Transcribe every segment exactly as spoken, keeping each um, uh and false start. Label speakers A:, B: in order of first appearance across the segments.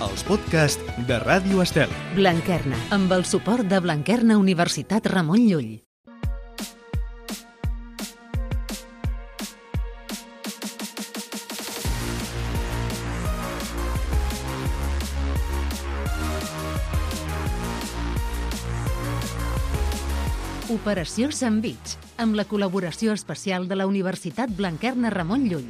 A: els podcasts de Ràdio Estel.
B: Blanquerna, amb el suport de Blanquerna Universitat Ramon Llull. Operació Sandvich, amb la col·laboració especial de la Universitat Blanquerna Ramon Llull.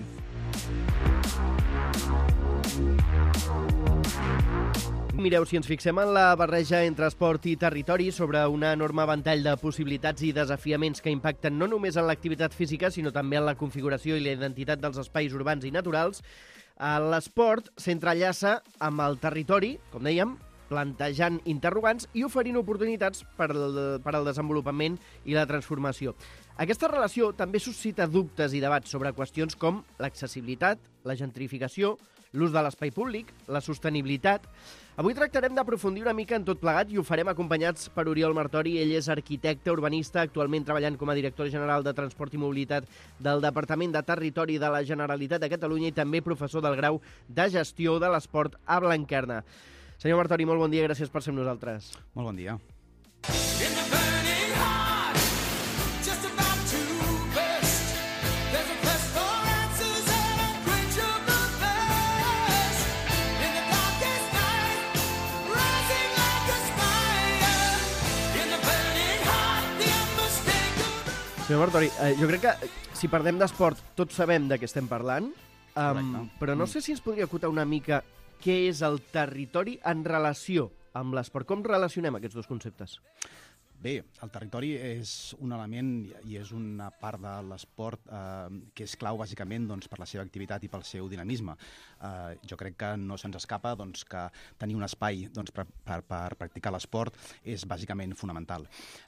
C: Mireu, si ens fixem en la barreja entre esport i territori sobre un enorme ventall de possibilitats i desafiaments que impacten no només en l'activitat física, sinó també en la configuració i la identitat dels espais urbans i naturals, l'esport s'entrellaça amb el territori, com dèiem, plantejant interrogants i oferint oportunitats per al, per al desenvolupament i la transformació. Aquesta relació també suscita dubtes i debats sobre qüestions com l'accessibilitat, la gentrificació, l'ús de l'espai públic, la sostenibilitat. Avui tractarem d'aprofundir una mica en tot plegat i ho farem acompanyats per Oriol Martori. Ell és arquitecte urbanista, actualment treballant com a director general de Transport i Mobilitat del Departament de Territori de la Generalitat de Catalunya i també professor del grau de Gestió de l'Esport a Blanquerna. Senyor Martori, molt bon dia, gràcies per ser amb nosaltres.
D: Molt bon dia.
C: Senyor Martori, eh, jo crec que si parlem d'esport tots sabem de què estem parlant, um, però no sé si ens podria acotar una mica què és el territori en relació amb l'esport. Com relacionem aquests dos conceptes?
D: Bé, el territori és un element i és una part de l'esport eh, que és clau bàsicament doncs, per la seva activitat i pel seu dinamisme. Eh, jo crec que no se'ns escapa doncs, que tenir un espai doncs, per, per, per practicar l'esport és bàsicament fonamental.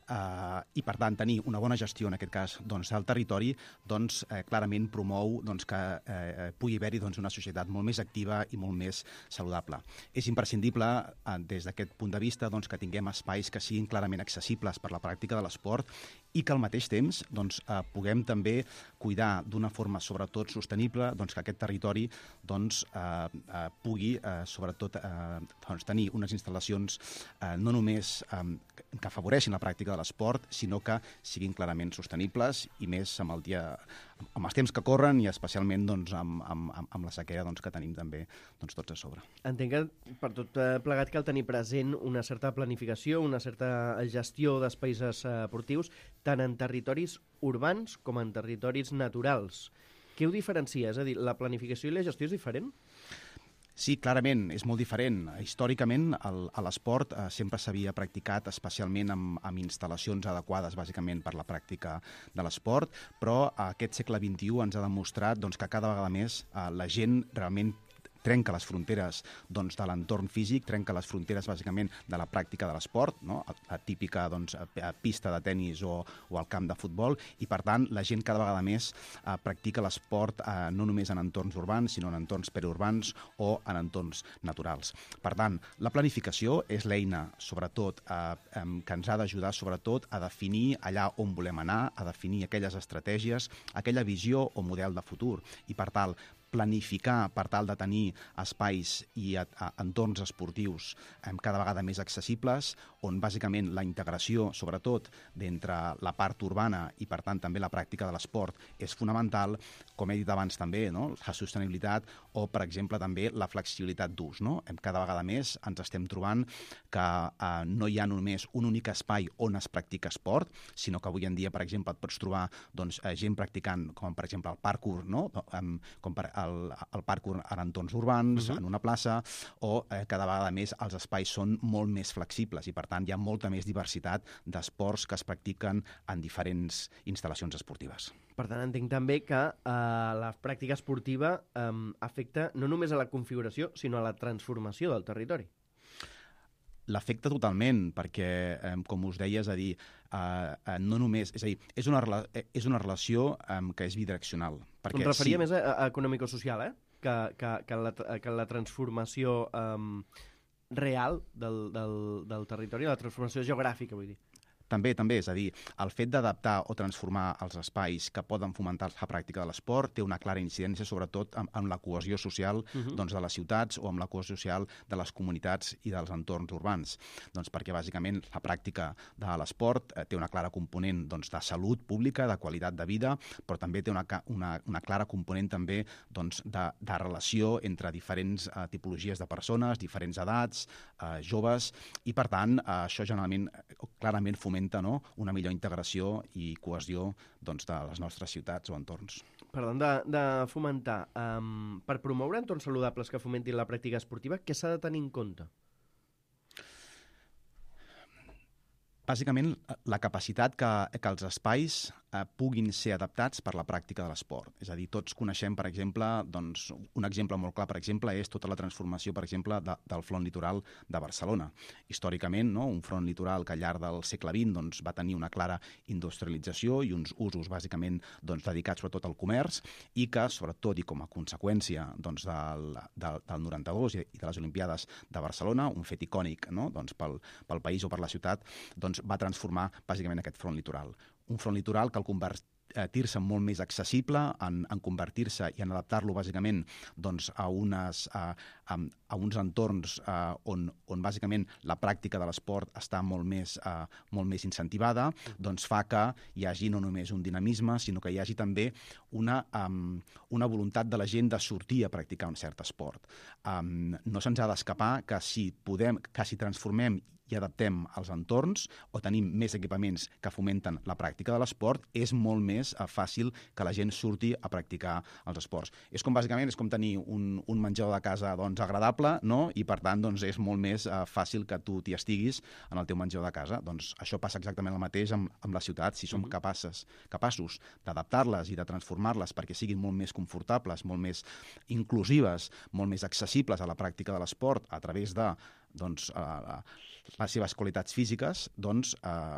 D: Eh, I per tant, tenir una bona gestió, en aquest cas, doncs, del territori, doncs, eh, clarament promou doncs, que eh, pugui haver-hi doncs, una societat molt més activa i molt més saludable. És imprescindible, eh, des d'aquest punt de vista, doncs, que tinguem espais que siguin clarament accessibles per la pràctica de l'esport i que al mateix temps doncs, eh, puguem també cuidar d'una forma sobretot sostenible doncs, que aquest territori doncs, eh, eh, pugui eh, sobretot eh, doncs, tenir unes instal·lacions eh, no només eh, que afavoreixin la pràctica de l'esport, sinó que siguin clarament sostenibles i més amb, el dia, amb els temps que corren i especialment doncs, amb, amb, amb la sequera doncs, que tenim també doncs, tots a sobre.
C: Entenc que per tot plegat cal tenir present una certa planificació, una certa gestió d'espais esportius, tant en territoris urbans com en territoris naturals. Què ho diferencia? És a dir, la planificació i la gestió és diferent?
D: Sí, clarament, és molt diferent. Històricament, el, l'esport eh, sempre s'havia practicat especialment amb, amb instal·lacions adequades, bàsicament per la pràctica de l'esport, però aquest segle vint-i-u ens ha demostrat doncs, que cada vegada més eh, la gent realment trenca les fronteres doncs, de l'entorn físic, trenca les fronteres bàsicament de la pràctica de l'esport, no? la típica doncs, pista de tennis o, o el camp de futbol, i per tant la gent cada vegada més eh, practica l'esport eh, no només en entorns urbans, sinó en entorns periurbans o en entorns naturals. Per tant, la planificació és l'eina, sobretot, eh, eh, que ens ha d'ajudar sobretot a definir allà on volem anar, a definir aquelles estratègies, aquella visió o model de futur, i per tant, planificar per tal de tenir espais i a, a, entorns esportius eh, cada vegada més accessibles, on bàsicament la integració, sobretot, d'entre la part urbana i, per tant, també la pràctica de l'esport és fonamental, com he dit abans també, no? La sostenibilitat o, per exemple, també la flexibilitat d'ús. No? Cada vegada més ens estem trobant que eh, no hi ha només un únic espai on es practica esport, sinó que avui en dia, per exemple, et pots trobar doncs, gent practicant, com per exemple el parkour, no? com per el, el parkour en entorns urbans, uh-huh. en una plaça, o eh, cada vegada més els espais són molt més flexibles i, per tant, hi ha molta més diversitat d'esports que es practiquen en diferents instal·lacions esportives.
C: Per tant, entenc també que eh, la pràctica esportiva eh, afecta no només a la configuració, sinó a la transformació del territori.
D: L'afecta totalment, perquè, eh, com us deia, és a dir, eh, no només... És a dir, és una, és una relació eh, que és bidireccional.
C: Em referia sí. més a, a econòmico-social, eh? Que, que, que, la, que la transformació eh, real del, del, del territori, la transformació geogràfica, vull dir.
D: També, també, és a dir, el fet d'adaptar o transformar els espais que poden fomentar la pràctica de l'esport té una clara incidència, sobretot en, en la cohesió social uh-huh. doncs, de les ciutats o amb la cohesió social de les comunitats i dels entorns urbans. Doncs perquè, bàsicament, la pràctica de l'esport eh, té una clara component doncs, de salut pública, de qualitat de vida, però també té una, una, una clara component també doncs, de, de relació entre diferents eh, tipologies de persones, diferents edats, eh, joves, i, per tant, eh, això generalment, clarament fomenta no? una millor integració i cohesió doncs, de les nostres ciutats o entorns.
C: Parlant de, de fomentar, um, per promoure entorns saludables que fomentin la pràctica esportiva, què s'ha de tenir en compte?
D: Bàsicament, la capacitat que, que els espais eh, puguin ser adaptats per la pràctica de l'esport. És a dir, tots coneixem, per exemple, doncs, un exemple molt clar, per exemple, és tota la transformació, per exemple, de, del front litoral de Barcelona. Històricament, no? un front litoral que al llarg del segle vint doncs, va tenir una clara industrialització i uns usos, bàsicament, doncs, dedicats sobretot al comerç i que, sobretot i com a conseqüència doncs, del, del, del noranta-dos i de les Olimpiades de Barcelona, un fet icònic no? doncs, pel, pel país o per la ciutat, doncs, va transformar bàsicament aquest front litoral. Un front litoral que al convertir-se en molt més accessible, en, en convertir-se i en adaptar-lo bàsicament doncs, a, unes, a, a, a uns entorns a, on, on bàsicament la pràctica de l'esport està molt més, a, molt més incentivada, doncs fa que hi hagi no només un dinamisme, sinó que hi hagi també una, um, una voluntat de la gent de sortir a practicar un cert esport. Um, no se'ns ha d'escapar que si podem, que si transformem i adaptem els entorns o tenim més equipaments que fomenten la pràctica de l'esport, és molt més uh, fàcil que la gent surti a practicar els esports. És com, bàsicament, és com tenir un, un menjador de casa doncs, agradable, no? I, per tant, doncs, és molt més uh, fàcil que tu t'hi estiguis en el teu menjador de casa. Doncs això passa exactament el mateix amb, amb la ciutat. Si som capaces, capaços d'adaptar-les i de transformar-les perquè siguin molt més confortables, molt més inclusives, molt més accessibles a la pràctica de l'esport a través de doncs, uh, les seves qualitats físiques, doncs uh,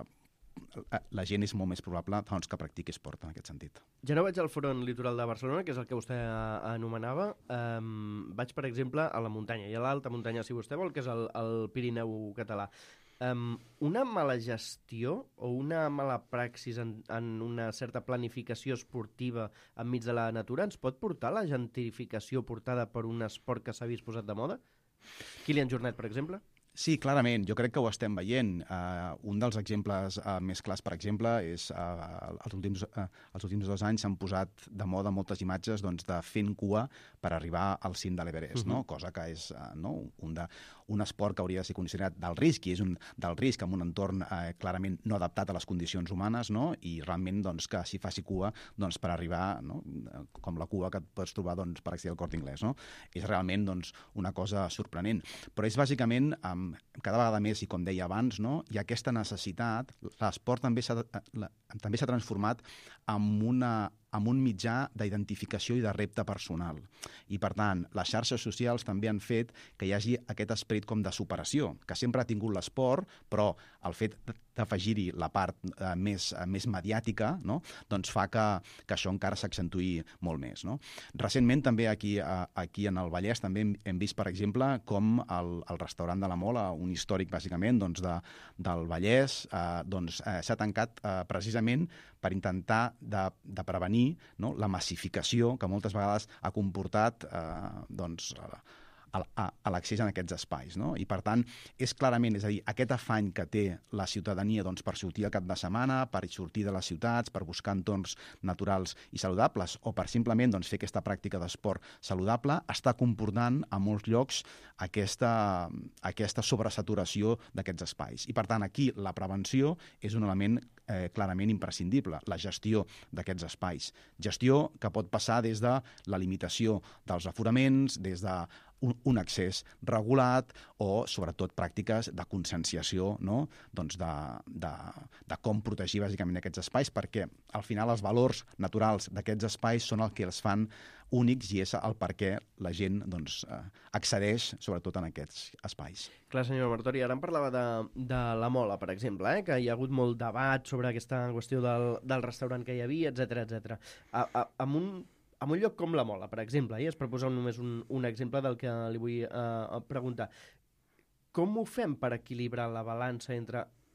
D: la gent és molt més probable doncs, que practiqui esport en aquest sentit.
C: Ja no vaig al front litoral de Barcelona, que és el que vostè anomenava. Um, vaig, per exemple, a la muntanya, i a l'alta muntanya, si vostè vol, que és el, el Pirineu català. Um, una mala gestió o una mala praxis en, en una certa planificació esportiva enmig de la natura ens pot portar a la gentrificació portada per un esport que s'ha vist posat de moda? Kilian Jornet, per exemple?
D: Sí, clarament. Jo crec que ho estem veient. Uh, un dels exemples uh, més clars, per exemple, és uh, els, últims, uh, els últims dos anys s'han posat de moda moltes imatges doncs, de fent cua per arribar al cim de l'Everest, uh-huh. no? Cosa que és uh, no? un, de, un esport que hauria de ser considerat d'alt risc, i és un del risc en un entorn uh, clarament no adaptat a les condicions humanes, no? I realment doncs, que s'hi faci cua doncs, per arribar, no? com la cua que et pots trobar doncs, per accedir al Corte Inglés. No? És realment doncs, una cosa sorprenent. Però és bàsicament... Um, cada vegada més, i com deia abans, no, hi ha aquesta necessitat. L'esport també s'ha també s'ha transformat en, una, en un mitjà d'identificació i de repte personal. I, per tant, les xarxes socials també han fet que hi hagi aquest esperit com de superació, que sempre ha tingut l'esport, però el fet d'afegir-hi la part eh, més, eh, més mediàtica no, doncs fa que, que això encara s'accentuï molt més. No? Recentment, també aquí, eh, aquí en el Vallès, també hem, hem vist, per exemple, com el, el restaurant de la Mola, un històric, bàsicament, doncs, de, del Vallès, eh, doncs, eh, s'ha tancat eh, precisament per intentar de, de prevenir no, la massificació que moltes vegades ha comportat eh, doncs, a, a, a l'accés en aquests espais. No? I, per tant, és clarament, és a dir, aquest afany que té la ciutadania doncs, per sortir al cap de setmana, per sortir de les ciutats, per buscar entorns naturals i saludables, o per simplement doncs, fer aquesta pràctica d'esport saludable, està comportant a molts llocs aquesta, aquesta sobresaturació d'aquests espais. I, per tant, aquí la prevenció és un element eh, clarament imprescindible, la gestió d'aquests espais. Gestió que pot passar des de la limitació dels aforaments, des de un, un accés regulat o, sobretot, pràctiques de conscienciació no? doncs de, de, de com protegir bàsicament aquests espais, perquè al final els valors naturals d'aquests espais són el que els fan únics i és el per què la gent doncs, eh, accedeix sobretot en aquests espais.
C: Clar, senyor Martori, ara em parlava de, de la Mola, per exemple, eh? que hi ha hagut molt debat sobre aquesta qüestió del, del restaurant que hi havia, etcètera etcètera. A, a, amb un En un lloc com la Mola, per exemple, i es proposa només un, un exemple del que li vull eh, preguntar. Com ho fem per equilibrar la balança entre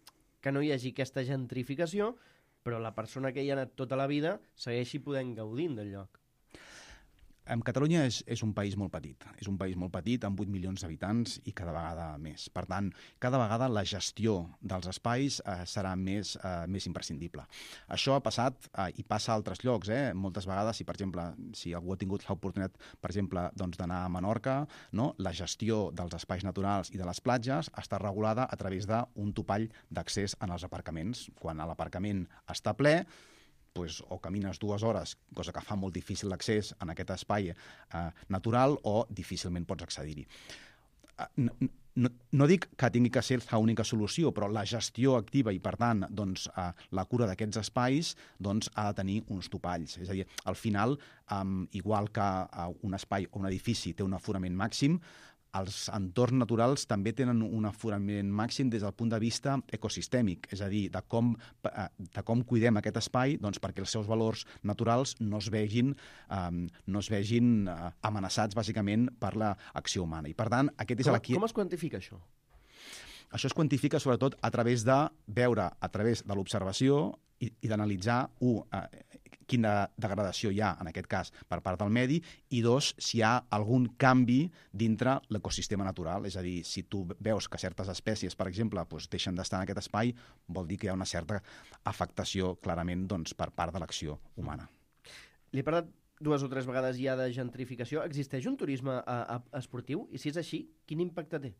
C: que no hi hagi aquesta gentrificació, però la persona que hi ha anat tota la vida segueixi podent gaudir del lloc.
D: En Catalunya és, és un país molt petit. És un país molt petit, amb vuit milions d'habitants i cada vegada més. Per tant, cada vegada la gestió dels espais eh, serà més, eh, més imprescindible. Això ha passat eh, i passa a altres llocs. Eh? Moltes vegades, si per exemple, si algú ha tingut l'oportunitat, per exemple, doncs, d'anar a Menorca, no? La gestió dels espais naturals i de les platges està regulada a través d'un topall d'accés en els aparcaments. Quan l'aparcament està ple, pues, o camines dues hores, cosa que fa molt difícil l'accés en aquest espai eh, natural, o difícilment pots accedir-hi. Eh, no, no, no dic que tingui que ser l'única solució, però la gestió activa i, per tant, doncs, eh, la cura d'aquests espais doncs, ha de tenir uns topalls. És a dir, al final, eh, igual que eh, un espai o un edifici té un aforament màxim, els entorns naturals també tenen un aforament màxim des del punt de vista ecosistèmic, és a dir, de com, de com cuidem aquest espai doncs, perquè els seus valors naturals no es vegin, um, no es vegin uh, amenaçats, bàsicament, per l'acció humana. I, per tant, aquest és
C: com,
D: aquí...
C: com es quantifica això?
D: Això es quantifica, sobretot, a través de veure, a través de l'observació i, i d'analitzar, un, uh, quina degradació hi ha, en aquest cas, per part del medi, i dos, si hi ha algun canvi dintre l'ecosistema natural. És a dir, si tu veus que certes espècies, per exemple, doncs, deixen d'estar en aquest espai, vol dir que hi ha una certa afectació, clarament, doncs, per part de l'acció humana.
C: Li he parlat dues o tres vegades ja de gentrificació. Existeix un turisme a, a, esportiu? I si és així, quin impacte té?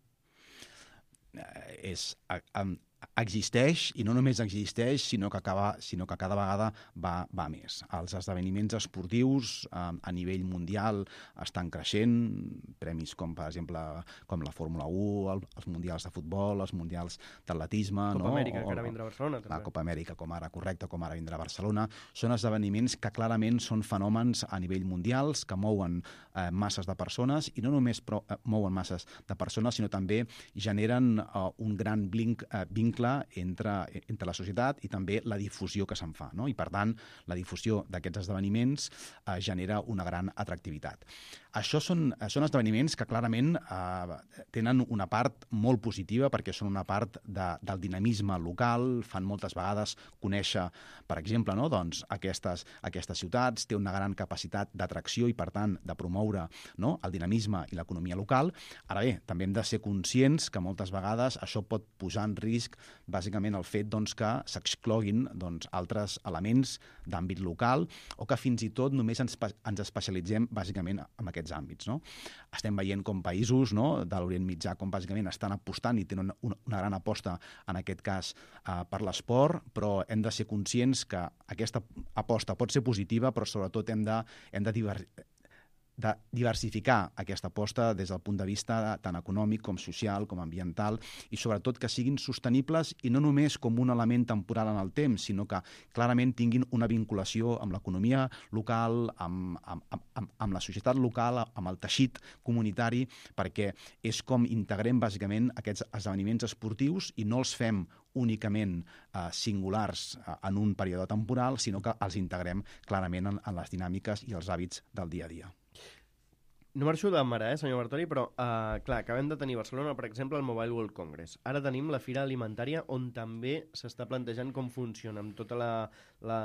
D: Eh, és... A, a, existeix, i no només existeix, sinó que, acaba, sinó que cada vegada va, va més. Els esdeveniments esportius eh, a nivell mundial estan creixent, premis com, per exemple, com la Fórmula u, el, els mundials de futbol, els mundials d'atletisme...
C: Copa
D: no?
C: Amèrica,
D: o,
C: que ara vindrà a Barcelona. També.
D: La Copa Amèrica, com ara, correcte, com ara vindrà a Barcelona. Són esdeveniments que clarament són fenòmens a nivell mundials, que mouen eh, masses de persones, i no només pro, eh, mouen masses de persones, sinó també generen eh, un gran blinc, eh, vincle entre, entre la societat i també la difusió que se'n fa, no? I, per tant, la difusió d'aquests esdeveniments eh, genera una gran atractivitat. Això són, són esdeveniments que clarament eh, tenen una part molt positiva perquè són una part de, del dinamisme local, fan moltes vegades conèixer, per exemple, no? doncs, aquestes, aquestes ciutats, té una gran capacitat d'atracció i, per tant, de promoure, no? el dinamisme i l'economia local. Ara bé, també hem de ser conscients que moltes vegades això pot posar en risc bàsicament el fet doncs, que s'excloguin doncs, altres elements d'àmbit local o que fins i tot només ens, ens especialitzem bàsicament en aquests àmbits. No? Estem veient com països, no, de l'Orient Mitjà com bàsicament estan apostant i tenen una, una gran aposta en aquest cas eh, per l'esport, però hem de ser conscients que aquesta aposta pot ser positiva, però sobretot hem de, hem de diversificar de diversificar aquesta aposta des del punt de vista tant econòmic com social, com ambiental, i sobretot que siguin sostenibles i no només com un element temporal en el temps, sinó que clarament tinguin una vinculació amb l'economia local, amb, amb, amb, amb la societat local, amb el teixit comunitari, perquè és com integrem bàsicament aquests esdeveniments esportius i no els fem únicament eh, singulars eh, en un període temporal, sinó que els integrem clarament en, en les dinàmiques i els hàbits del dia a dia.
C: No marxo de mare, eh, senyor Bartoli, però, uh, clar, acabem de tenir a Barcelona, per exemple, el Mobile World Congress. Ara tenim la Fira Alimentària, on també s'està plantejant com funciona, amb tota la, la,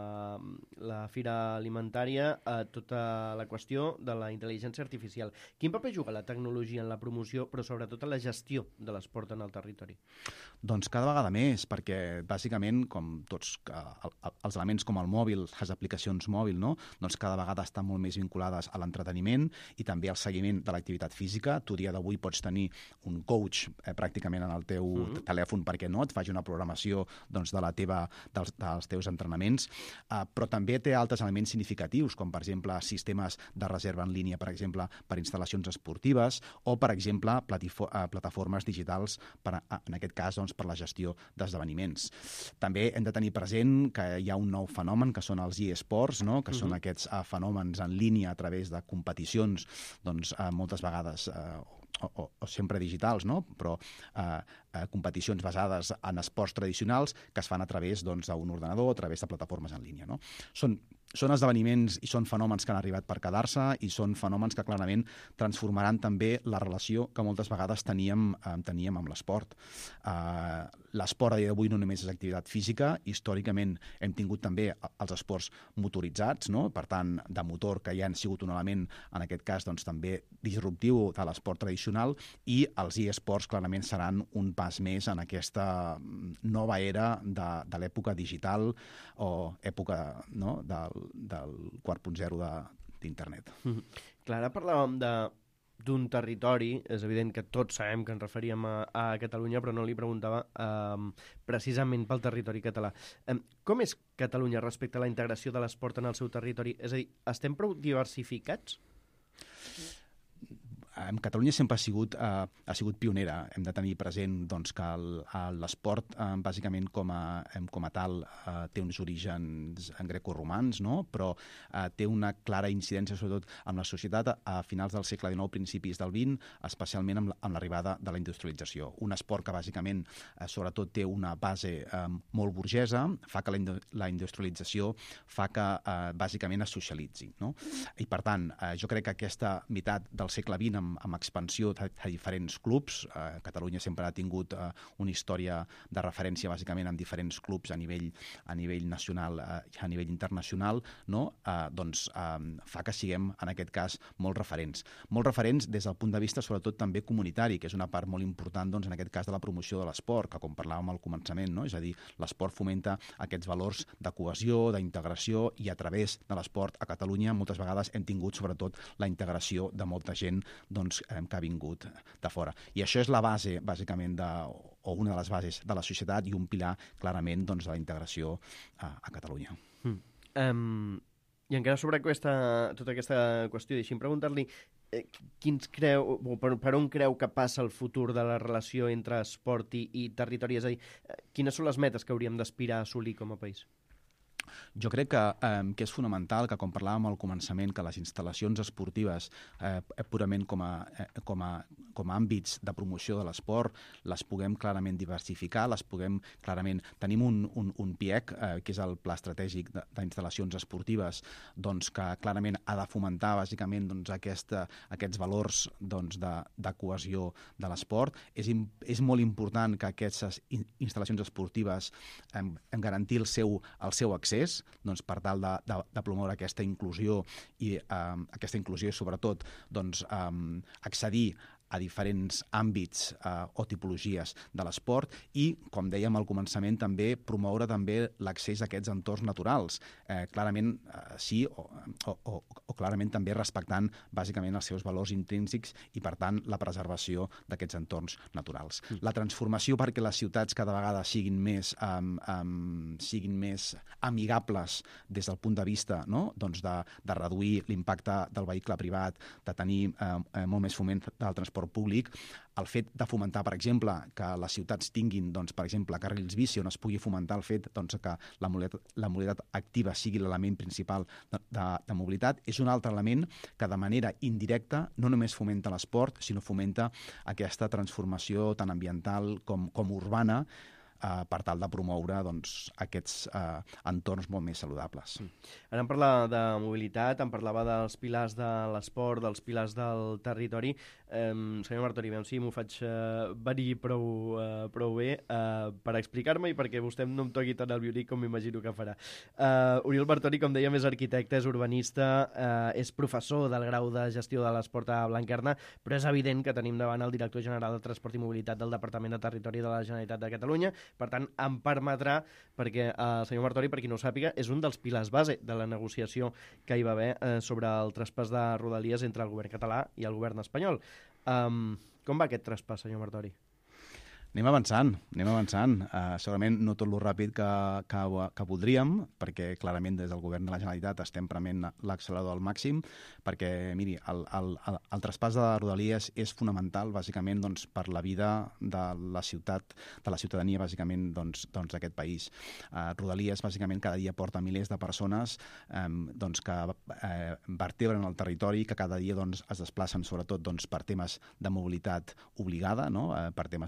C: la Fira Alimentària, uh, tota la qüestió de la intel·ligència artificial. Quin paper juga la tecnologia en la promoció, però sobretot en la gestió de l'esport en el territori?
D: Doncs cada vegada més, perquè bàsicament, com tots uh, els elements com el mòbil, les aplicacions mòbil, no? doncs cada vegada estan molt més vinculades a l'entreteniment i també al seguiment de l'activitat física. Tu, dia d'avui, pots tenir un coach eh, pràcticament en el teu mm-hmm. telèfon perquè no et faci una programació doncs, de la teva, dels, dels teus entrenaments, uh, però també té altres elements significatius, com per exemple sistemes de reserva en línia, per exemple, per instal·lacions esportives, o per exemple, plataformes digitals, per, en aquest cas, doncs, per la gestió d'esdeveniments. També hem de tenir present que hi ha un nou fenomen, que són els e-sports, no? que mm-hmm. són aquests uh, fenòmens en línia a través de competicions doncs, eh, moltes vegades eh, o, o, o sempre digitals, no? però eh, eh, competicions basades en esports tradicionals que es fan a través doncs, d'un ordenador, a través de plataformes en línia. No? Són Són esdeveniments i són fenòmens que han arribat per quedar-se i són fenòmens que clarament transformaran també la relació que moltes vegades teníem, eh, teníem amb l'esport. Eh, l'esport a dia d'avui no només és activitat física, històricament hem tingut també els esports motoritzats, no? Per tant, de motor, que ja han sigut un element, en aquest cas, doncs, també disruptiu de l'esport tradicional, i els e-sports clarament seran un pas més en aquesta nova era de, de l'època digital o època, no?, del del quatre punt zero d'internet.
C: Mm-hmm. Clar, ara parlàvem de d'un territori, és evident que tots sabem que ens referíem a, a Catalunya, però no li preguntava eh, precisament pel territori català. Eh, com és Catalunya respecte a la integració de l'esport en el seu territori? És a dir, estem prou diversificats?
D: Catalunya sempre ha sigut, eh, ha sigut pionera. Hem de tenir present doncs, que l'esport, eh, bàsicament com a, com a tal, eh, té uns orígens grecoromans, no? Però eh, té una clara incidència, sobretot amb la societat, a finals del segle dinou, principis del vint, especialment amb, amb l'arribada de la industrialització. Un esport que, bàsicament, eh, sobretot té una base eh, molt burgesa, fa que la, la industrialització fa que, eh, bàsicament, es socialitzi. No? I, per tant, eh, jo crec que aquesta meitat del segle vint, amb amb expansió a, a diferents clubs. Eh, Catalunya sempre ha tingut eh, una història de referència bàsicament amb diferents clubs a nivell, a nivell nacional i eh, a nivell internacional, no? eh, doncs eh, fa que siguem, en aquest cas, molt referents. Molt referents des del punt de vista, sobretot, també comunitari, que és una part molt important, doncs, en aquest cas, de la promoció de l'esport, que com parlàvem al començament, no? És a dir, l'esport fomenta aquests valors de cohesió, d'integració, i a través de l'esport a Catalunya moltes vegades hem tingut, sobretot, la integració de molta gent doncs, eh, que ha vingut de fora. I això és la base, bàsicament, de, o una de les bases de la societat i un pilar, clarament, doncs, de la integració a, a Catalunya.
C: Mm. Um, I encara sobre aquesta, tota aquesta qüestió, deixi'm preguntar-li eh, quins creu, per, per on creu que passa el futur de la relació entre esport i, i territori? És a dir, eh, quines són les metes que hauríem d'aspirar a assolir com a país?
D: Jo crec que, eh, que és fonamental que, com parlàvem al començament, que les instal·lacions esportives eh, purament com a, eh, com, a, com a àmbits de promoció de l'esport les puguem clarament diversificar, les puguem clarament... Tenim un, un, un P I E C, eh, que és el Pla Estratègic d'Instal·lacions Esportives, doncs, que clarament ha de fomentar bàsicament doncs, aquesta, aquests valors doncs, de, de cohesió de l'esport. És, és molt important que aquestes instal·lacions esportives eh, garantir el seu, el seu accés, doncs, per tal de, de, de promoure aquesta inclusió i eh, aquesta inclusió, sobretot, doncs, eh, accedir a diferents àmbits eh, o tipologies de l'esport i, com dèiem al començament, també promoure també l'accés a aquests entorns naturals. Eh, clarament, eh, sí, o, o, o, o clarament també respectant bàsicament els seus valors intrínsecs i, per tant, la preservació d'aquests entorns naturals. Mm. La transformació perquè les ciutats cada vegada siguin més, um, um, siguin més amigables des del punt de vista, no? doncs de, de reduir l'impacte del vehicle privat, de tenir eh, molt més foment del transport públic, el fet de fomentar, per exemple, que les ciutats tinguin, doncs, per exemple, carrils bici on es pugui fomentar el fet doncs, que la mobilitat, la mobilitat activa sigui l'element principal de, de, de mobilitat, és un altre element que de manera indirecta no només fomenta l'esport, sinó fomenta aquesta transformació tant ambiental com, com urbana, Uh, per tal de promoure doncs, aquests uh, entorns molt més saludables.
C: Mm. Ara em parlava de mobilitat, em parlava dels pilars de l'esport, dels pilars del territori. Um, senyor Martori, veiem si m'ho faig uh, venir prou, uh, prou bé uh, per explicar-me i perquè vostè no em toqui tant el violí com m'imagino que farà. Uh, Oriol Martori, com dèiem, és arquitecte, és urbanista, uh, és professor del grau de gestió de l'esport a Blanquerna, però és evident que tenim davant el director general de Transport i Mobilitat del Departament de Territori de la Generalitat de Catalunya. Per tant, em permetrà, perquè el senyor Martori, per qui no ho sàpiga, és un dels pilars base de la negociació que hi va haver eh, sobre el traspàs de Rodalies entre el govern català i el govern espanyol. Um, com va aquest traspàs, senyor Martori?
D: Anem avançant, anem avançant. Uh, segurament no tot lo ràpid que, que, que voldríem, perquè clarament des del govern de la Generalitat estem prement l'accelerador al màxim, perquè, miri, el, el, el, el traspàs de Rodalies és fonamental, bàsicament, doncs, per la vida de la ciutat, de la ciutadania, bàsicament, doncs, doncs, d'aquest país. Uh, Rodalies, bàsicament, cada dia porta milers de persones um, doncs, que uh, vertebren el territori, que cada dia doncs, es desplacen, sobretot, doncs, per temes de mobilitat obligada, no? uh, per temes de feina,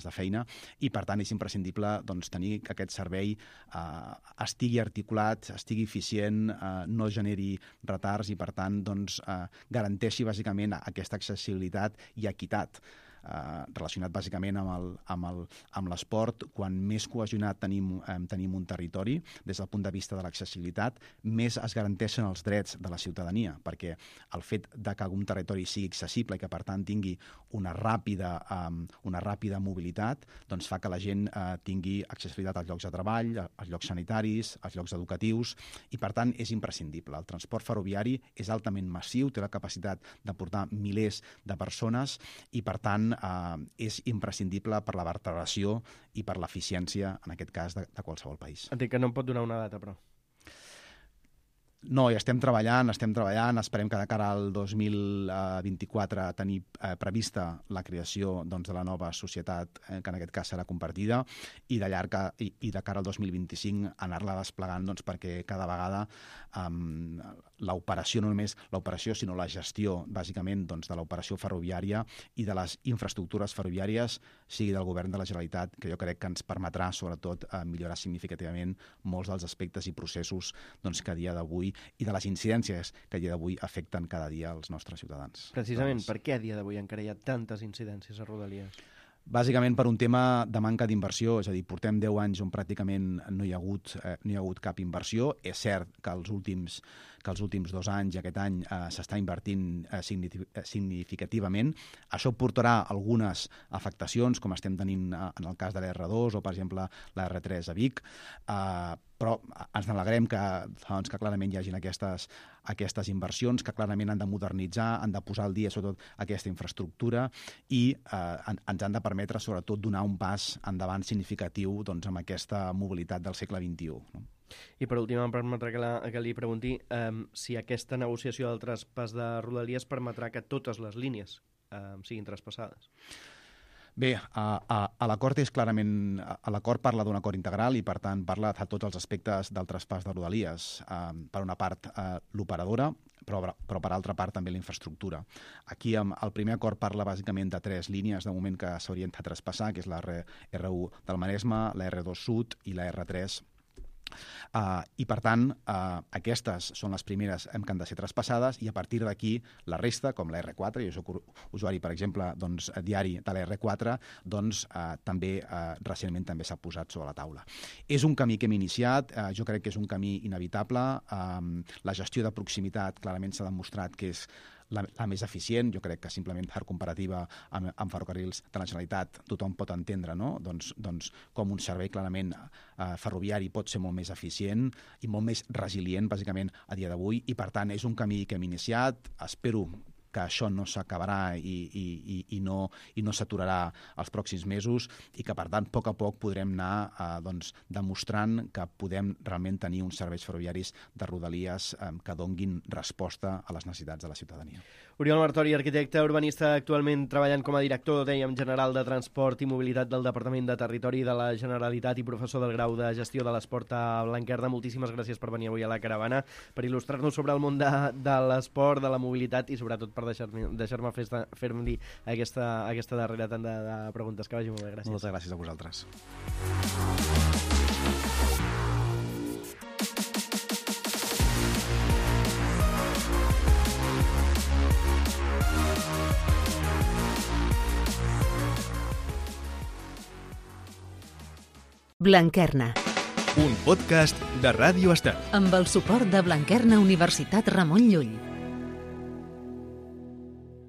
D: i per tant és imprescindible doncs, tenir que aquest servei eh, estigui articulat, estigui eficient, eh, no generi retards i per tant doncs, eh, garanteixi bàsicament aquesta accessibilitat i equitat. Uh, relacionat bàsicament amb el, amb el, amb l'esport. Quan més cohesionat tenim, eh, tenim un territori, des del punt de vista de l'accessibilitat, més es garanteixen els drets de la ciutadania, perquè el fet de que un territori sigui accessible i que, per tant, tingui una ràpida, um, una ràpida mobilitat, doncs fa que la gent uh, tingui accessibilitat als llocs de treball, als llocs sanitaris, als llocs educatius, i, per tant, és imprescindible. El transport ferroviari és altament massiu, té la capacitat de portar milers de persones i, per tant, Uh, és imprescindible per la vertebració i per l'eficiència, en aquest cas, de, de qualsevol país.
C: Entenc que no em pot donar una data, però...
D: No, hi estem treballant, estem treballant, esperem que de cara al dos mil vint-i-quatre tenir eh, prevista la creació doncs, de la nova societat, eh, que en aquest cas serà compartida, i de, llarga, i, i de cara al dos mil vint-i-cinc anar-la desplegant doncs, perquè cada vegada um, l'operació, no només l'operació, sinó la gestió, bàsicament, doncs, de l'operació ferroviària i de les infraestructures ferroviàries sigui del govern de la Generalitat, que jo crec que ens permetrà, sobretot, eh, millorar significativament molts dels aspectes i processos doncs, que a dia d'avui i de les incidències que a dia d'avui afecten cada dia els nostres ciutadans.
C: Precisament, doncs... per què a dia d'avui encara hi ha tantes incidències a Rodalies?
D: Bàsicament per un tema de manca d'inversió, és a dir, portem deu anys on pràcticament no hi ha hagut, eh, no hi ha hagut cap inversió. És cert que els últims, que els últims dos anys i aquest any eh, s'està invertint eh, significativament. Això portarà algunes afectacions, com estem tenint eh, en el cas de l'R dos o, per exemple, la R tres a Vic, eh, però ens n'alegrem que, doncs, que clarament hi hagin aquestes, aquestes inversions, que clarament han de modernitzar, han de posar al dia sobretot aquesta infraestructura i eh, ens han de permetre sobretot donar un pas endavant significatiu doncs, amb aquesta mobilitat del segle vint-i-u. No?
C: I per últim, em permetrà que, la, que li pregunti um, si aquesta negociació del traspàs de Rodalies permetrà que totes les línies um, siguin traspassades.
D: Bé, a, a, a l'acord és clarament... A l'acord parla d'un acord integral i, per tant, parla de tots els aspectes del traspàs de Rodalies. Uh, per una part, uh, l'operadora, però, però per altra part també la infraestructura. Aquí um, el primer acord parla bàsicament de tres línies de moment que s'haurien de traspassar, que és la R u del Maresme, la R dos Sud i la R tres. Uh, I, per tant, uh, aquestes són les primeres que han de ser traspassades i a partir d'aquí la resta, com la R quatre, jo soc usuari, per exemple, doncs, diari de la R quatre, doncs uh, també uh, recentment també s'ha posat sobre la taula. És un camí que hem iniciat, uh, jo crec que és un camí inevitable. Um, la gestió de proximitat clarament s'ha demostrat que és La, la més eficient. Jo crec que simplement per comparativa amb, amb ferrocarrils de la Generalitat tothom pot entendre, no? doncs, doncs, com un servei clarament eh, ferroviari pot ser molt més eficient i molt més resilient, bàsicament, a dia d'avui, i per tant és un camí que hem iniciat. Espero que això no s'acabarà i, i, i, i no, i no s'aturarà els pròxims mesos i que, per tant, a poc a poc podrem anar eh, doncs, demostrant que podem realment tenir uns serveis ferroviaris de Rodalies eh, que donguin resposta a les necessitats de la ciutadania.
C: Oriol Martori, arquitecte urbanista, actualment treballant com a director, dèiem, general de Transport i Mobilitat del Departament de Territori de la Generalitat i professor del grau de Gestió de l'Esport a Blanquerna. Moltíssimes gràcies per venir avui a la Caravana, per il·lustrar-nos sobre el món de, de l'esport, de la mobilitat i, sobretot, per deixar-me deixar fer, fer-me dir aquesta, aquesta darrera tanda de preguntes. Que vagi molt bé, gràcies.
D: Moltes gràcies a vosaltres.
B: Blanquerna.
A: Un podcast de Ràdio Estel.
B: Amb el suport de Blanquerna Universitat Ramon Llull.